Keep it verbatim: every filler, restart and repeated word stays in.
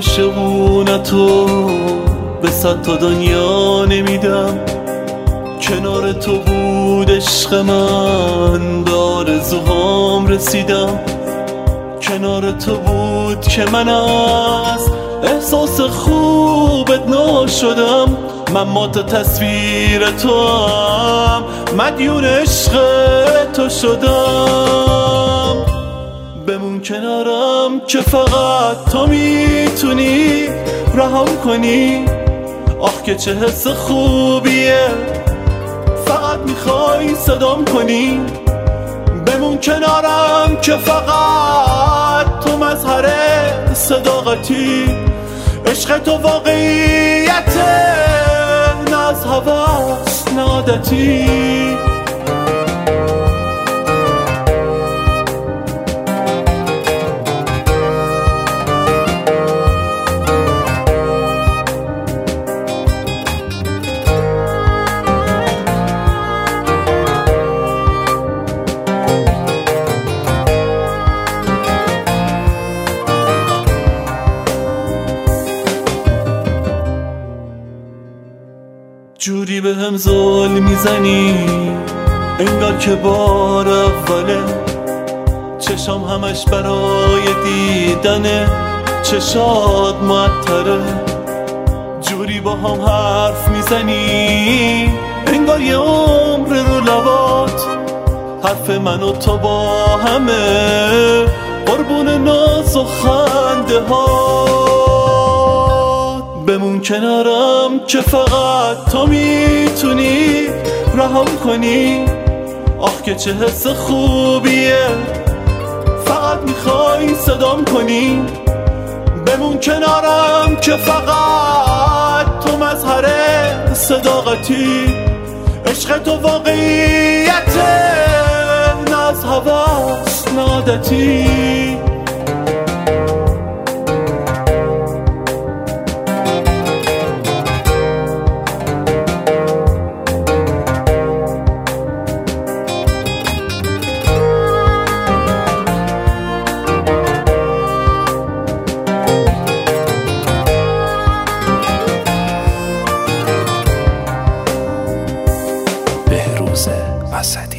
عاشقونتو به صد تا دنیا نمیدم. کنار تو بود عشق من، به آرزوهام رسیدم. کنار تو بود که من از احساس خوبت نا شدم. من مات تصویر تو هم، مدیون عشق تو شدم. بمون کنارم که فقط تو میتونی رهام کنی. آخ که چه حس خوبیه، فقط میخوای صدام کنی. بمون کنارم که فقط تو مظهر صداقتی. عشق تو واقعیته، نه از هوس نه عادتی. جوری به هم ظلم میزنی انگار که بار اوله. چشام همش برای دیدنه، چشات معطره. جوری با هم حرف میزنی انگار یه عمر رو لبات. حرف من و تو با همه قربون ناز و خنده ها. بمون کنارم که فقط تو میتونی رهام کنی. آخ که چه حس خوبیه، فقط میخوای صدام کنی. بمون کنارم که فقط تو مظهر صداقتی. عشق تو واقعیته، نه از هوس نه عادتی. بهروز اسدی.